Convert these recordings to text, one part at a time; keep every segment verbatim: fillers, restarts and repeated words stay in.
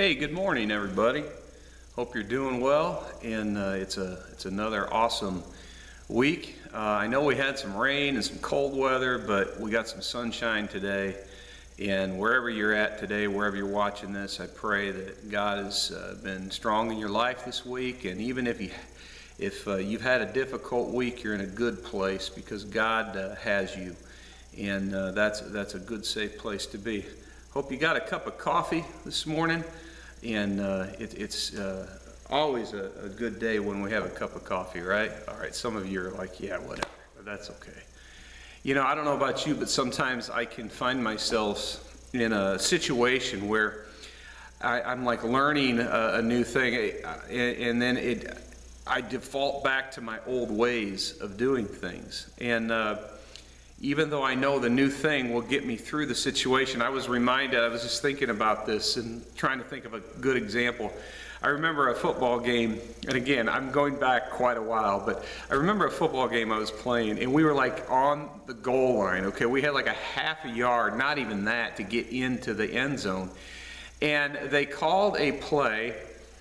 Hey, good morning, everybody. Hope you're doing well, and uh, it's a it's another awesome week. Uh, I know we had some rain and some cold weather, but we got some sunshine today. And wherever you're at today, wherever you're watching this, I pray that God has uh, been strong in your life this week. And even if you if uh, you've had a difficult week, you're in a good place because God uh, has you, and uh, that's that's a good, safe place to be. Hope you got a cup of coffee this morning, and uh, it, it's uh, always a, a good day when we have a cup of coffee, right? All right, some of you are like, yeah, whatever, but that's okay. You know, I don't know about you, but sometimes I can find myself in a situation where I, I'm like learning a, a new thing, and, and then it, I default back to my old ways of doing things. And uh, even though I know the new thing will get me through the situation, I was reminded, I was just thinking about this and trying to think of a good example. I remember a football game, and again, I'm going back quite a while, but I remember a football game I was playing, and we were like on the goal line, okay? We had like a half a yard, not even that, to get into the end zone. And they called a play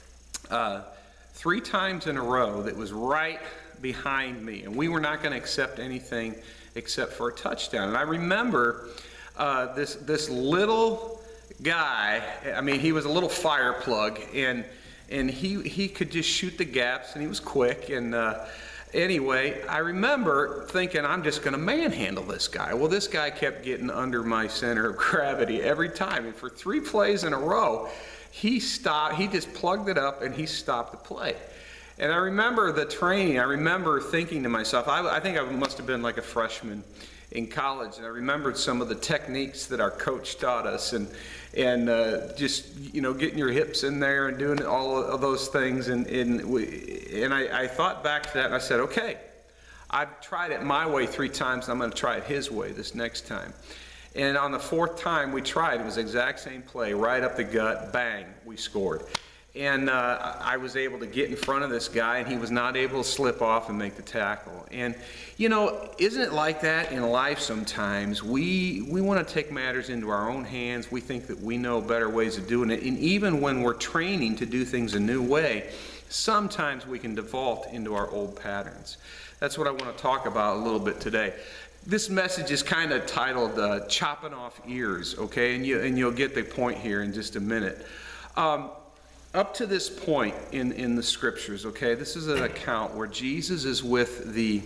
uh, three times in a row that was right behind me, and we were not going to accept anything except for a touchdown. And I remember uh, this this little guy, I mean, he was a little fire plug, and and he he could just shoot the gaps, and he was quick. And uh, anyway, I remember thinking, I'm just going to manhandle this guy. Well, this guy kept getting under my center of gravity every time, and for three plays in a row, he stopped. He just plugged it up, and he stopped the play. And I remember the training. I remember thinking to myself, I, I think I must have been like a freshman in college, and I remembered some of the techniques that our coach taught us, and and uh, just, you know, getting your hips in there and doing all of those things. And and, we, and I, I thought back to that, and I said, okay, I've tried it my way three times, and I'm going to try it his way this next time. And on the fourth time we tried, it was the exact same play, right up the gut, bang, we scored. And uh, I was able to get in front of this guy, and he was not able to slip off and make the tackle. And, you know, isn't it like that in life sometimes? We, we want to take matters into our own hands. We think that we know better ways of doing it. And even when we're training to do things a new way, sometimes we can default into our old patterns. That's what I want to talk about a little bit today. This message is kind of titled uh, Chopping Off Ears, okay? And, you, and you'll get the point here in just a minute. Um, Up to this point in, in the scriptures, okay, this is an account where Jesus is with the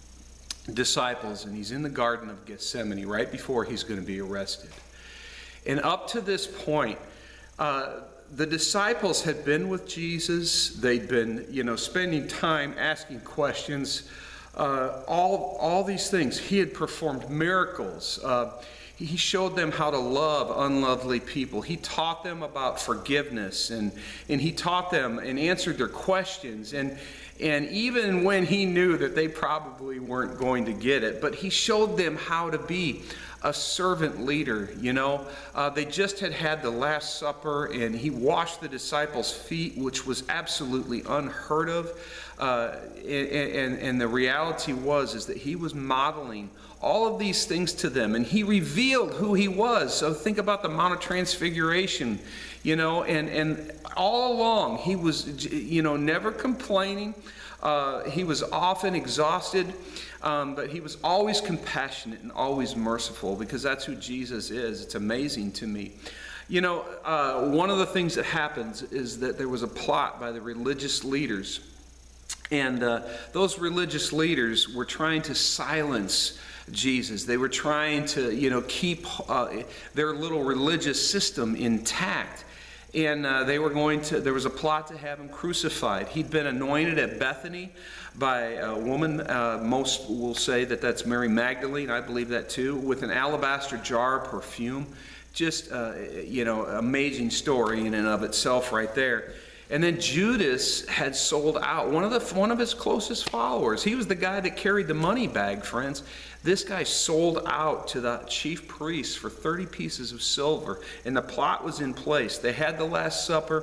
disciples, and he's in the Garden of Gethsemane right before he's going to be arrested. And up to this point, uh, the disciples had been with Jesus. They'd been, you know, spending time asking questions, uh, all, all these things. He had performed miracles. Uh, He showed them how to love unlovely people. He taught them about forgiveness, and, and he taught them and answered their questions. And, and even when he knew that they probably weren't going to get it, but he showed them how to be a servant leader, you know. Uh, they just had had the Last Supper, and he washed the disciples' feet, which was absolutely unheard of. Uh, and, and, and the reality was is that he was modeling all of these things to them, and he revealed who he was. So think about the Mount of Transfiguration, you know, and, and all along he was, you know, never complaining. Uh, he was often exhausted, um, but he was always compassionate and always merciful, because that's who Jesus is. It's amazing to me. You know, uh, one of the things that happens is that there was a plot by the religious leaders, and uh, those religious leaders were trying to silence Jesus. They were trying to, you know, keep uh, their little religious system intact. And uh, they were going to, there was a plot to have him crucified. He'd been anointed at Bethany by a woman, uh, most will say that that's Mary Magdalene, I believe that too, with an alabaster jar of perfume. Just, uh, you know, amazing story in and of itself right there. And then Judas had sold out, one of the one of his closest followers. He was the guy that carried the money bag, friends. This guy sold out to the chief priests for thirty pieces of silver, and the plot was in place. They had the Last Supper,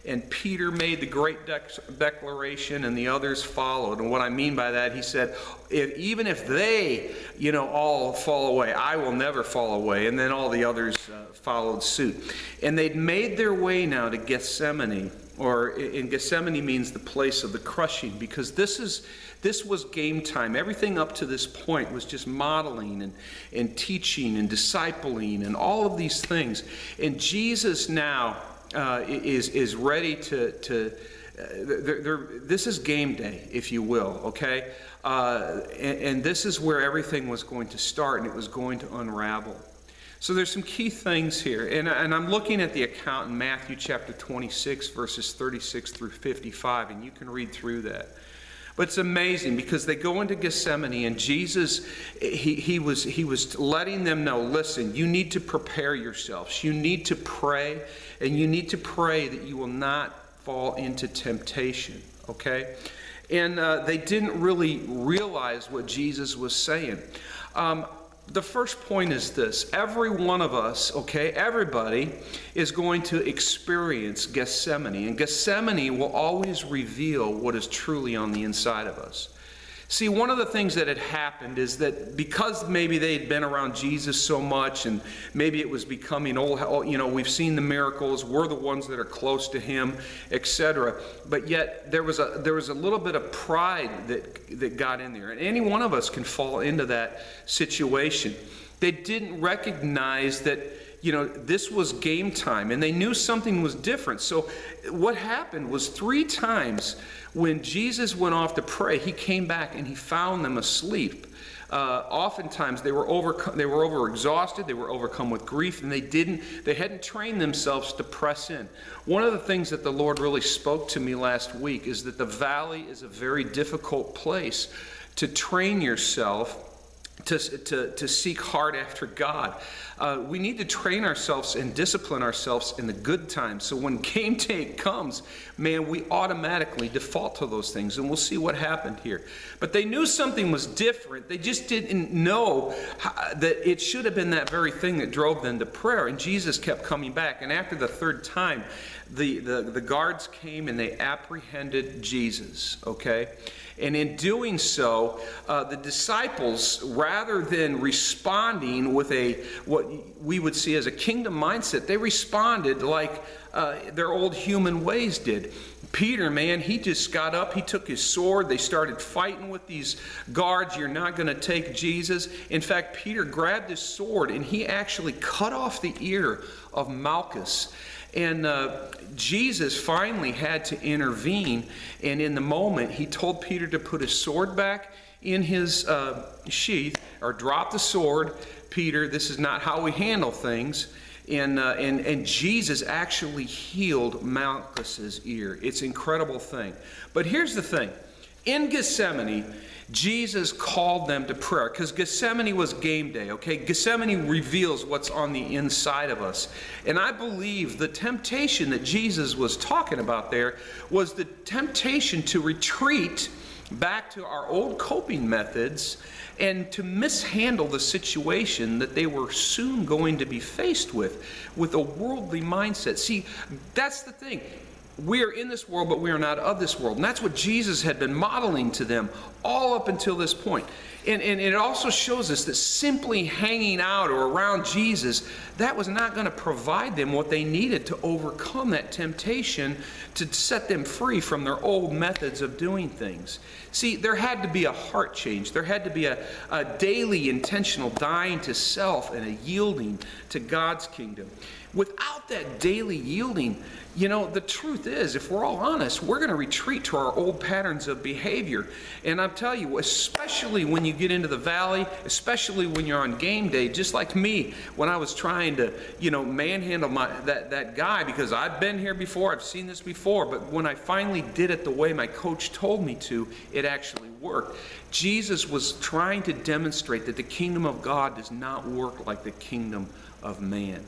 and Peter made the great dec- declaration, and the others followed. And what I mean by that, he said, if, even if they, you know, all fall away, I will never fall away. And then all the others uh, followed suit. And they'd made their way now to Gethsemane, or in Gethsemane means the place of the crushing, because this is this was game time. Everything up to this point was just modeling and, and teaching and discipling and all of these things. And Jesus now uh, is is ready to to. Uh, they're, they're, this is game day, if you will. Okay, uh, and, and this is where everything was going to start, and it was going to unravel. So there's some key things here, and, and I'm looking at the account in Matthew chapter twenty-six, verses thirty-six through fifty-five, and you can read through that. But it's amazing because they go into Gethsemane, and Jesus, he, he was he was letting them know, listen, you need to prepare yourselves. You need to pray, and you need to pray that you will not fall into temptation, okay? And uh, they didn't really realize what Jesus was saying. Um, The first point is this. Every one of us, okay, everybody is going to experience Gethsemane. And Gethsemane will always reveal what is truly on the inside of us. See, one of the things that had happened is that because maybe they had been around Jesus so much, and maybe it was becoming old, you know, we've seen the miracles, we're the ones that are close to him, et cetera. But yet there was a there was a little bit of pride that that got in there, and any one of us can fall into that situation. They didn't recognize that, you know, this was game time, and they knew something was different. So what happened was three times when Jesus went off to pray, he came back and he found them asleep. Uh, oftentimes they were overcome, they were overexhausted, they were overcome with grief, and they didn't, they hadn't trained themselves to press in. One of the things that the Lord really spoke to me last week is that the valley is a very difficult place to train yourself To, to, to seek hard after God. Uh, we need to train ourselves and discipline ourselves in the good times. So when game day comes, man, we automatically default to those things. And we'll see what happened here. But they knew something was different. They just didn't know how, that it should have been that very thing that drove them to prayer. And Jesus kept coming back. And after the third time, the, the, the guards came and they apprehended Jesus, okay? And in doing so, uh, the disciples, rather than responding with a what we would see as a kingdom mindset, they responded like uh, their old human ways did. Peter, man, he just got up, he took his sword, they started fighting with these guards. You're not going to take Jesus. In fact, Peter grabbed his sword and he actually cut off the ear of Malchus. And uh, Jesus finally had to intervene, and in the moment, he told Peter to put his sword back in his uh, sheath, or drop the sword. Peter, this is not how we handle things. And, uh, and, and Jesus actually healed Malchus's ear. It's an incredible thing. But here's the thing. In Gethsemane, Jesus called them to prayer, because Gethsemane was game day, okay? Gethsemane reveals what's on the inside of us. And I believe the temptation that Jesus was talking about there was the temptation to retreat back to our old coping methods and to mishandle the situation that they were soon going to be faced with, with a worldly mindset. See, that's the thing. We are in this world, but we are not of this world. And that's what Jesus had been modeling to them all up until this point. And, and it also shows us that simply hanging out or around Jesus, that was not going to provide them what they needed to overcome that temptation to set them free from their old methods of doing things. See, there had to be a heart change. There had to be a, a daily intentional dying to self and a yielding to God's kingdom. Without that daily yielding, you know, the truth is, if we're all honest, we're going to retreat to our old patterns of behavior. And I'll tell you, especially when you get into the valley, especially when you're on game day, just like me, when I was trying to, you know, manhandle my, that, that guy, because I've been here before, I've seen this before, but when I finally did it the way my coach told me to, it actually worked. Jesus was trying to demonstrate that the kingdom of God does not work like the kingdom of man.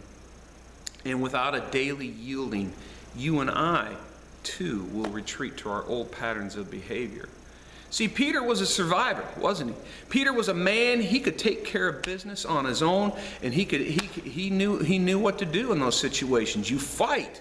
And without a daily yielding, you and I, too, will retreat to our old patterns of behavior. See, Peter was a survivor, wasn't he? Peter was a man. He could take care of business on his own, and he could he he knew he knew what to do in those situations. You fight.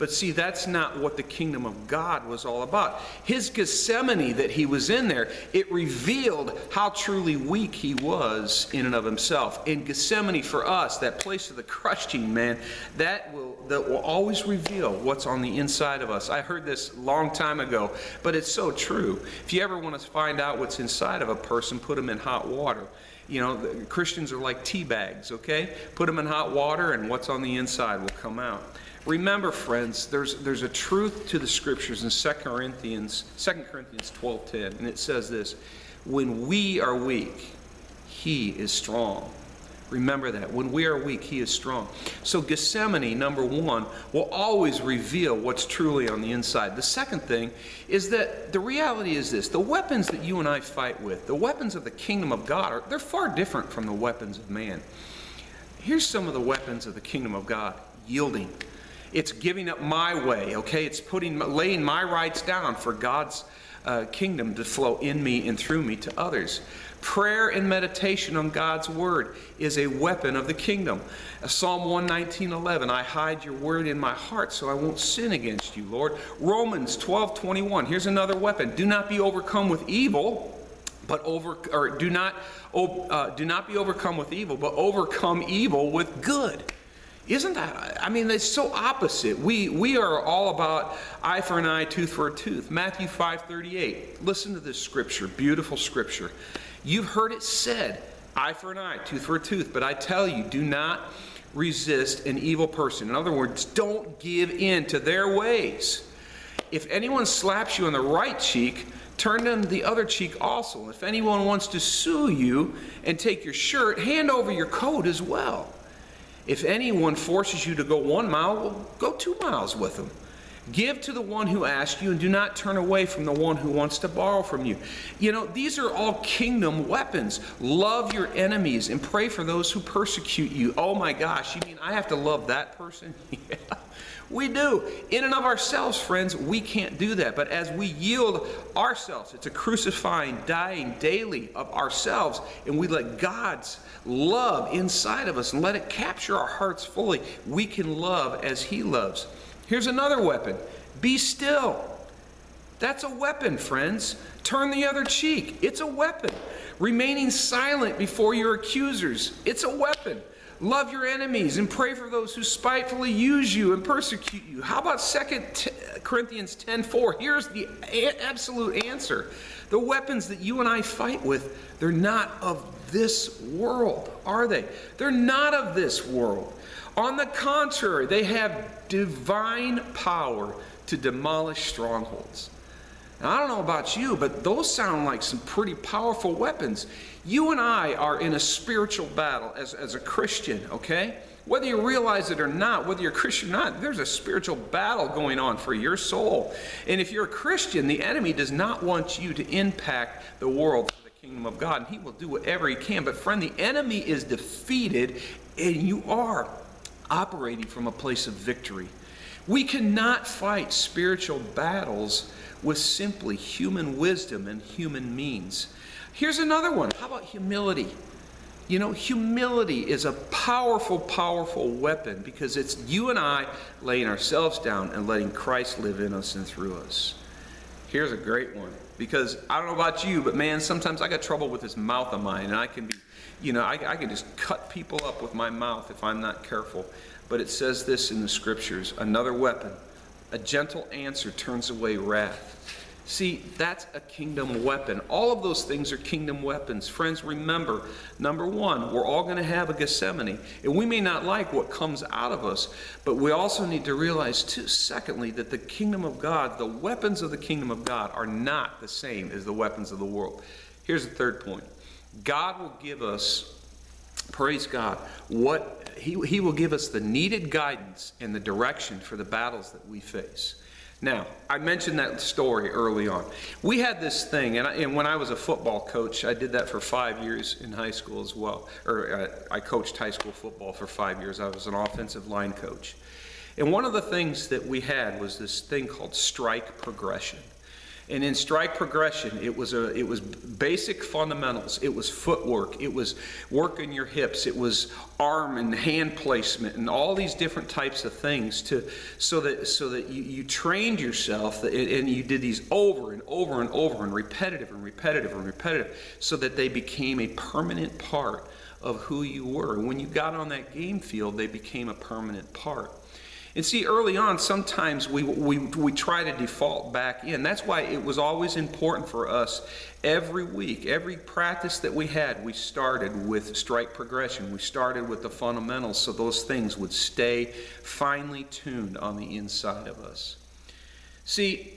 But see, that's not what the kingdom of God was all about. His Gethsemane that he was in there, it revealed how truly weak he was in and of himself. In Gethsemane for us, that place of the crushing, man, that will, that will always reveal what's on the inside of us. I heard this a long time ago, but it's so true. If you ever want to find out what's inside of a person, put them in hot water. You know, the Christians are like tea bags, okay? Put them in hot water and what's on the inside will come out. Remember, friends, there's there's a truth to the scriptures in Second Corinthians, Second Corinthians twelve ten, and it says this: when we are weak, he is strong. Remember that. When we are weak, he is strong. So Gethsemane, number one, will always reveal what's truly on the inside. The second thing is that the reality is this: the weapons that you and I fight with, the weapons of the kingdom of God, are they're far different from the weapons of man. Here's some of the weapons of the kingdom of God. Yielding. It's giving up my way, okay? It's putting, laying my rights down for God's uh, kingdom to flow in me and through me to others. Prayer and meditation on God's word is a weapon of the kingdom. Psalm one nineteen eleven, I hide your word in my heart so I won't sin against you, Lord. Romans twelve twenty-one, here's another weapon. Do not be overcome with evil, but over, or do not, uh, do not be overcome with evil, but overcome evil with good. Isn't that, I mean, it's so opposite. We, we are all about eye for an eye, tooth for a tooth. Matthew five thirty-eight, listen to this scripture, beautiful scripture. You've heard it said, eye for an eye, tooth for a tooth. But I tell you, do not resist an evil person. In other words, don't give in to their ways. If anyone slaps you on the right cheek, turn them the other cheek also. If anyone wants to sue you and take your shirt, hand over your coat as well. If anyone forces you to go one mile, well, go two miles with them. Give to the one who asks you, and do not turn away from the one who wants to borrow from you. You know, these are all kingdom weapons. Love your enemies and pray for those who persecute you. Oh my gosh, you mean I have to love that person? Yeah, we do. In and of ourselves, friends, we can't do that. But as we yield ourselves, it's a crucifying, dying daily of ourselves, and we let God's love inside of us and let it capture our hearts fully, we can love as he loves. Here's another weapon. Be still. That's a weapon, friends. Turn the other cheek. It's a weapon. Remaining silent before your accusers. It's a weapon. Love your enemies and pray for those who spitefully use you and persecute you. How about Second Corinthians ten four? Here's the absolute answer. The weapons that you and I fight with, they're not of this world, are they? They're not of this world. On the contrary, they have divine power to demolish strongholds. Now, I don't know about you, but those sound like some pretty powerful weapons. You and I are in a spiritual battle as, as a Christian, okay? Whether you realize it or not, whether you're a Christian or not, there's a spiritual battle going on for your soul. And if you're a Christian, the enemy does not want you to impact the world for the kingdom of God, and he will do whatever he can. But friend, the enemy is defeated, and you are operating from a place of victory. We cannot fight spiritual battles with simply human wisdom and human means. Here's another one. How about humility? You know, humility is a powerful, powerful weapon because it's you and I laying ourselves down and letting Christ live in us and through us. Here's a great one, because I don't know about you, but man, sometimes I got trouble with this mouth of mine, and I can be, you know, I, I can just cut people up with my mouth if I'm not careful. But it says this in the scriptures, another weapon, a gentle answer turns away wrath. See, that's a kingdom weapon. All of those things are kingdom weapons. Friends, remember, number one, we're all going to have a Gethsemane. And we may not like what comes out of us, but we also need to realize, too, secondly, that the kingdom of God, the weapons of the kingdom of God, are not the same as the weapons of the world. Here's the third point. God will give us, praise God, what he, he will give us the needed guidance and the direction for the battles that we face. Now, I mentioned that story early on. We had this thing, and, I, and when I was a football coach, I did that for five years in high school as well. Or uh, I coached high school football for five years. I was an offensive line coach. And one of the things that we had was this thing called strike progression. And in strike progression, it was a it was basic fundamentals. It was footwork. It was working your hips. It was arm and hand placement and all these different types of things to so that so that you, you trained yourself and you did these over and over and over and repetitive and repetitive and repetitive so that they became a permanent part of who you were. And when you got on that game field, they became a permanent part. And see, early on, sometimes we, we, we try to default back in. That's why it was always important for us every week, every practice that we had, we started with strike progression. We started with the fundamentals so those things would stay finely tuned on the inside of us. See,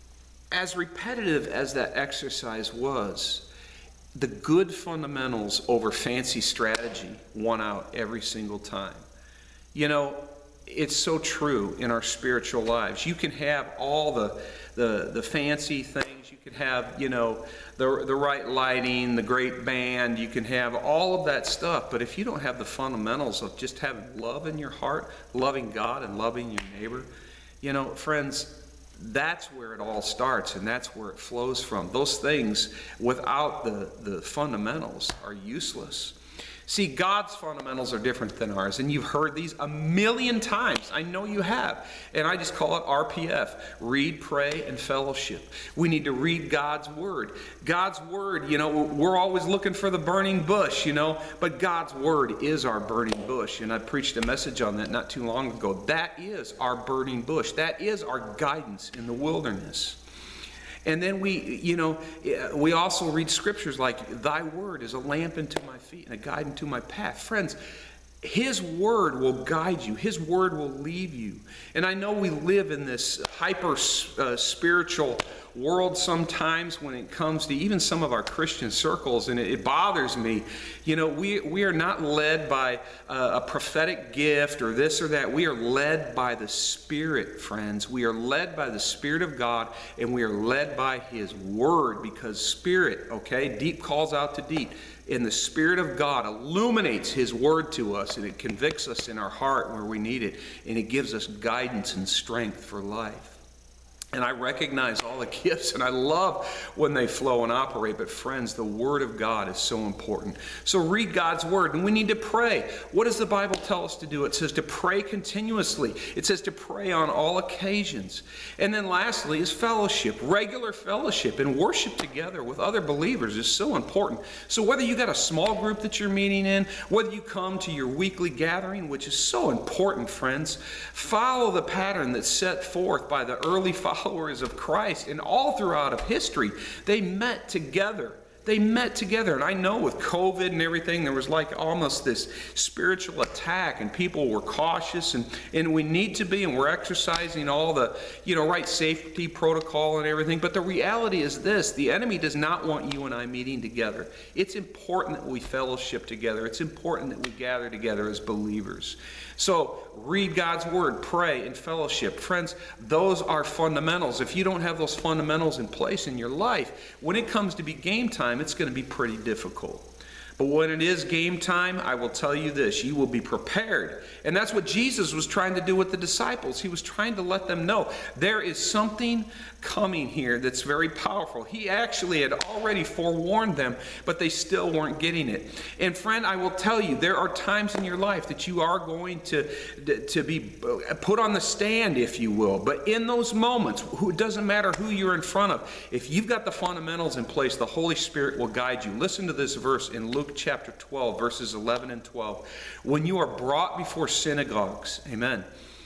as repetitive as that exercise was, the good fundamentals over fancy strategy won out every single time. You know, it's so true in our spiritual lives. You can have all the, the, the fancy things. You can have, you know, the, the right lighting, the great band. You can have all of that stuff. But if you don't have the fundamentals of just having love in your heart, loving God and loving your neighbor, you know, friends, that's where it all starts and that's where it flows from. Those things without the, the fundamentals are useless. See, God's fundamentals are different than ours, and you've heard these a million times. I know you have. And I just call it R P F, read, pray, and fellowship. We need to read God's Word. God's Word, you know, we're always looking for the burning bush, you know, but God's Word is our burning bush. And I preached a message on that not too long ago. That is our burning bush. That is our guidance in the wilderness. And then we, you know, we also read scriptures like, thy word is a lamp unto my feet and a guide unto my path. Friends, his word will guide you. His word will lead you. And I know we live in this hyper uh, spiritual world sometimes when it comes to even some of our Christian circles, and it, it bothers me. You know, we, we are not led by uh, a prophetic gift or this or that. We are led by the Spirit, friends. We are led by the Spirit of God, and we are led by His Word, because Spirit, okay, deep calls out to deep. And the Spirit of God illuminates His Word to us, and it convicts us in our heart where we need it, and it gives us guidance and strength for life. And I recognize all the gifts, and I love when they flow and operate. But friends, the Word of God is so important. So read God's Word, and we need to pray. What does the Bible tell us to do? It says to pray continuously. It says to pray on all occasions. And then lastly is fellowship. Regular fellowship and worship together with other believers is so important. So whether you got a small group that you're meeting in, whether you come to your weekly gathering, which is so important, friends, follow the pattern that's set forth by the early followers followers of Christ, and all throughout of history, they met together. They met together. And I know with COVID and everything, there was like almost this spiritual attack, and people were cautious, and, and we need to be, and we're exercising all the, you know, right safety protocol and everything. But the reality is this: the enemy does not want you and I meeting together. It's important that we fellowship together. It's important that we gather together as believers. So read God's Word, pray, and fellowship. Friends, those are fundamentals. If you don't have those fundamentals in place in your life, when it comes to be game time, it's going to be pretty difficult. But when it is game time, I will tell you this: you will be prepared. And that's what Jesus was trying to do with the disciples. He was trying to let them know there is something coming here that's very powerful. He actually had already forewarned them, but they still weren't getting it. And friend, I will tell you, there are times in your life that you are going to, to be put on the stand, if you will. But in those moments, it doesn't matter who you're in front of. If you've got the fundamentals in place, the Holy Spirit will guide you. Listen to this verse in Luke chapter twelve, verses eleven and twelve. When you are brought before synagogues, amen,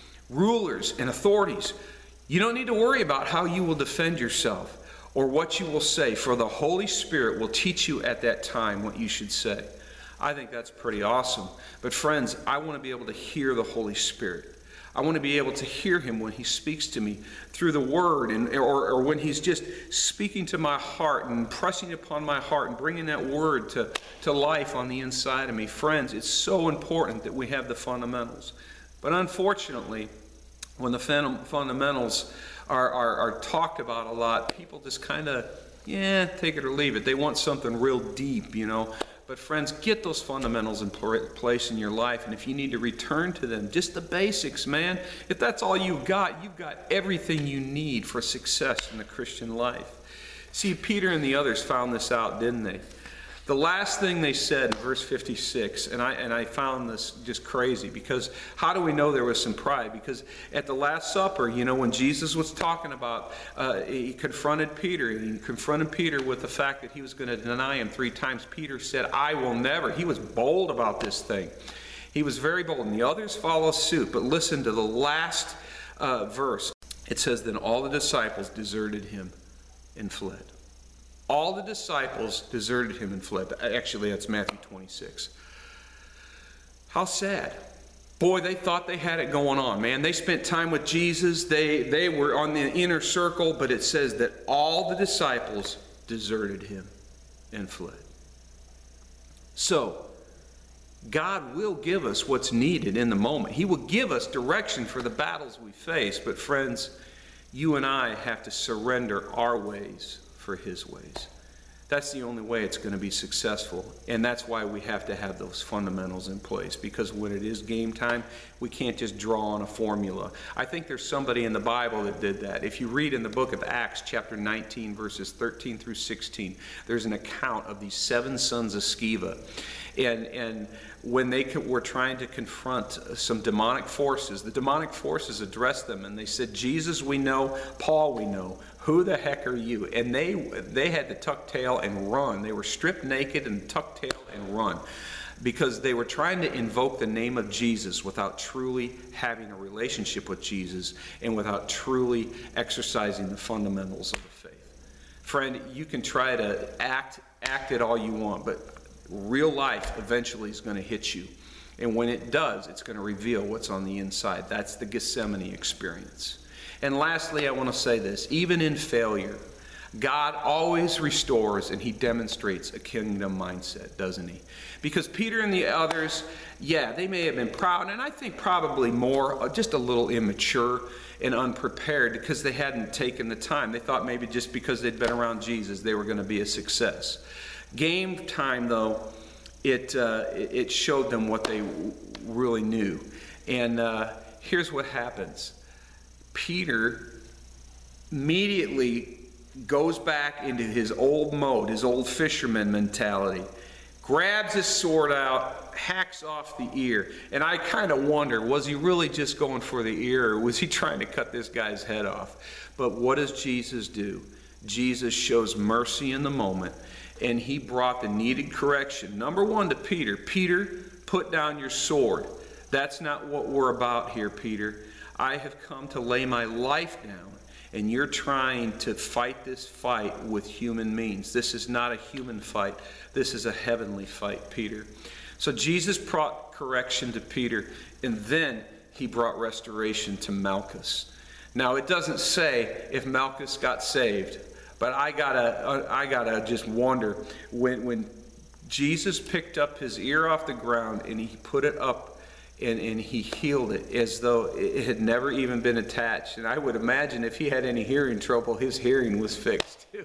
rulers and authorities, you don't need to worry about how you will defend yourself or what you will say, for the Holy Spirit will teach you at that time what you should say. I think that's pretty awesome. But friends, I want to be able to hear the Holy Spirit. I want to be able to hear Him when He speaks to me through the Word, and or, or when He's just speaking to my heart and pressing upon my heart and bringing that Word to, to life on the inside of me. Friends, it's so important that we have the fundamentals. But unfortunately, when the fundamentals are, are, are talked about a lot, people just kind of, yeah, take it or leave it. They want something real deep, you know. But friends, get those fundamentals in place in your life. And if you need to return to them, just the basics, man. If that's all you've got, you've got everything you need for success in the Christian life. See, Peter and the others found this out, didn't they? The last thing they said in verse fifty-six, and I, and I found this just crazy, because how do we know there was some pride? Because at the Last Supper, you know, when Jesus was talking about, uh, he confronted Peter, and he confronted Peter with the fact that he was going to deny him three times. Peter said, I will never. He was bold about this thing. He was very bold, and the others follow suit. But listen to the last uh, verse. It says, then all the disciples deserted him and fled. All the disciples deserted him and fled. Actually, that's Matthew twenty-six. How sad. Boy, they thought they had it going on, man. They spent time with Jesus. They, they were on the inner circle, but it says that all the disciples deserted him and fled. So, God will give us what's needed in the moment. He will give us direction for the battles we face. But friends, you and I have to surrender our ways for his ways. That's the only way it's going to be successful. And that's why we have to have those fundamentals in place. Because when it is game time, we can't just draw on a formula. I think there's somebody in the Bible that did that. If you read in the book of Acts, chapter nineteen, verses thirteen through sixteen, there's an account of these seven sons of Sceva. And, and when they were trying to confront some demonic forces, the demonic forces addressed them and they said, Jesus we know, Paul we know, who the heck are you? And they they had to tuck tail and run. They were stripped naked and tuck tail and run, because they were trying to invoke the name of Jesus without truly having a relationship with Jesus and without truly exercising the fundamentals of the faith. Friend, you can try to act, act it all you want, but real life eventually is going to hit you. And when it does, it's going to reveal what's on the inside. That's the Gethsemane experience. And lastly, I want to say this. Even in failure, God always restores and he demonstrates a kingdom mindset, doesn't he? Because Peter and the others, yeah, they may have been proud, and I think probably more, just a little immature and unprepared because they hadn't taken the time. They thought maybe just because they'd been around Jesus, they were going to be a success. Game time, though, it, uh, it showed them what they really knew. And uh, here's what happens. Peter immediately goes back into his old mode, his old fisherman mentality, grabs his sword out, hacks off the ear. And I kind of wonder, was he really just going for the ear, or was he trying to cut this guy's head off? But what does Jesus do? Jesus shows mercy in the moment, and he brought the needed correction. Number one, to Peter. Peter, put down your sword. That's not what we're about here, Peter. I have come to lay my life down, and you're trying to fight this fight with human means. This is not a human fight. This is a heavenly fight, Peter. So Jesus brought correction to Peter, and then he brought restoration to Malchus. Now, it doesn't say if Malchus got saved, but I gotta, I gotta just wonder, when, when Jesus picked up his ear off the ground and he put it up and, and he healed it as though it had never even been attached. And I would imagine if he had any hearing trouble, his hearing was fixed too.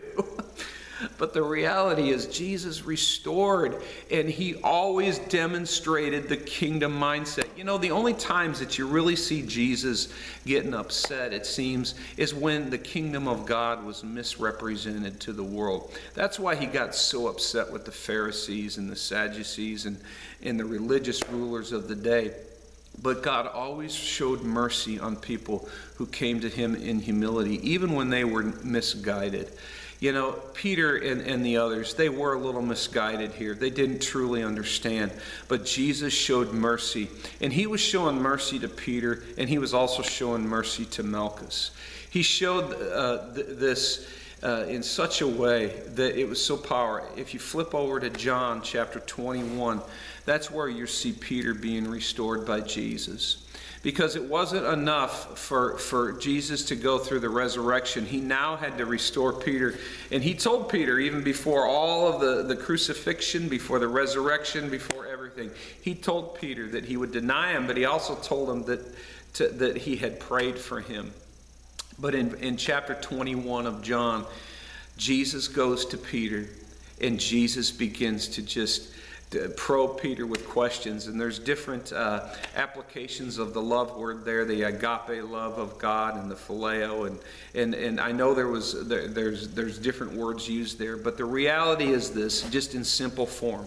But the reality is Jesus restored, and he always demonstrated the kingdom mindset. You know, the only times that you really see Jesus getting upset, it seems, is when the kingdom of God was misrepresented to the world. That's why he got so upset with the Pharisees and the Sadducees and, and the religious rulers of the day. But God always showed mercy on people who came to him in humility, even when they were misguided. You know, Peter and, and the others, they were a little misguided here. They didn't truly understand. But Jesus showed mercy. And he was showing mercy to Peter, and he was also showing mercy to Malchus. He showed uh, th- this uh, in such a way that it was so powerful. If you flip over to John chapter twenty-one, that's where you see Peter being restored by Jesus. Because it wasn't enough for, for Jesus to go through the resurrection. He now had to restore Peter. And he told Peter, even before all of the, the crucifixion, before the resurrection, before everything, he told Peter that he would deny him, but he also told him that, to, that he had prayed for him. But in, in chapter twenty-one of John, Jesus goes to Peter, and Jesus begins to just probe Peter with questions, and there's different uh, applications of the love word there, the agape love of God and the phileo, and and and I know there was there, there's there's different words used there, but the reality is this, just in simple form.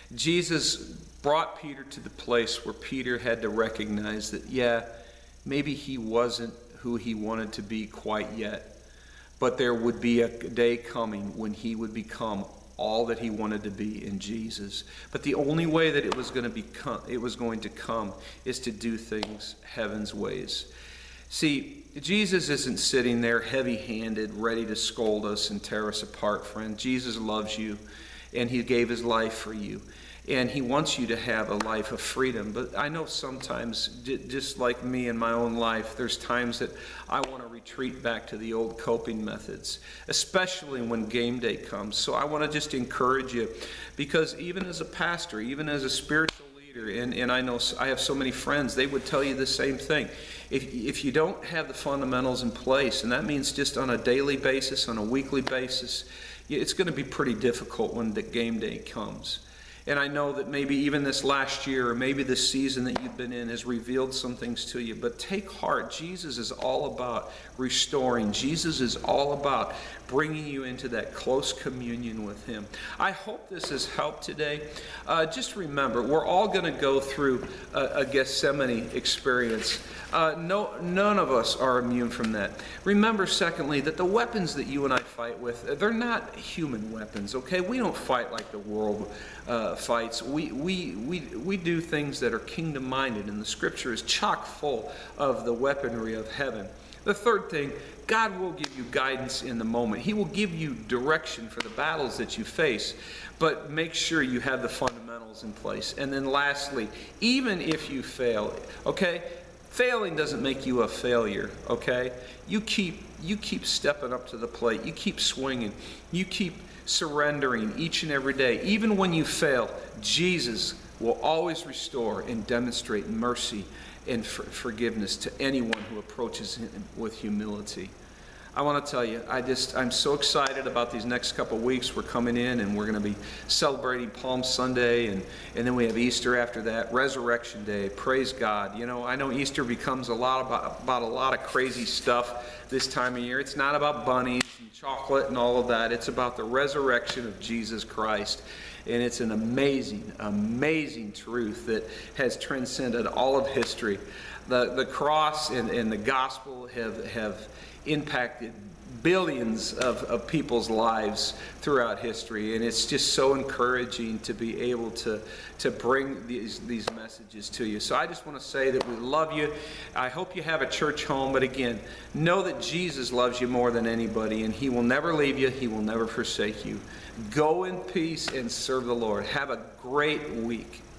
Jesus brought Peter to the place where Peter had to recognize that, yeah, maybe he wasn't who he wanted to be quite yet, but there would be a day coming when he would become all that he wanted to be in Jesus. But the only way that it was going to become, it was going to come, is to do things heaven's ways. See, Jesus isn't sitting there heavy-handed, ready to scold us and tear us apart, friend. Jesus loves you, and he gave his life for you. And he wants you to have a life of freedom. But I know sometimes, just like me in my own life, there's times that I want to retreat back to the old coping methods, especially when game day comes. So I want to just encourage you, because even as a pastor, even as a spiritual leader, and, and I know I have so many friends, they would tell you the same thing. If, if you don't have the fundamentals in place, and that means just on a daily basis, on a weekly basis, it's going to be pretty difficult when the game day comes. And I know that maybe even this last year, or maybe this season that you've been in, has revealed some things to you. But take heart. Jesus is all about restoring. Jesus is all about bringing you into that close communion with him. I hope this has helped today. Uh, just remember, we're all going to go through a, a Gethsemane experience. Uh, no, none of us are immune from that. Remember, secondly, that the weapons that you and I fight with, they're not human weapons, okay? We don't fight like the world uh, fights. We, we, we, we do things that are kingdom-minded, and the Scripture is chock full of the weaponry of heaven. The third thing, God will give you guidance in the moment. He will give you direction for the battles that you face, but make sure you have the fundamentals in place. And then lastly, even if you fail, okay? Failing doesn't make you a failure, okay? You keep, you keep stepping up to the plate. You keep swinging. You keep surrendering each and every day. Even when you fail, Jesus will always restore and demonstrate mercy and for forgiveness to anyone who approaches him with humility. I want to tell you, I just, I'm so excited about these next couple of weeks. We're coming in and we're going to be celebrating Palm Sunday, and, and then we have Easter after that, Resurrection Day. Praise God. You know, I know Easter becomes a lot about, about a lot of crazy stuff this time of year. It's not about bunnies and chocolate and all of that. It's about the resurrection of Jesus Christ. And it's an amazing, amazing truth that has transcended all of history. The, the cross and, and the gospel have, have impacted billions of, of people's lives throughout history, and it's just so encouraging to be able to, to bring these, these messages to you. So I just want to say that we love you. I hope you have a church home, but again, know that Jesus loves you more than anybody, and he will never leave you. He will never forsake you. Go in peace and serve the Lord. Have a great week.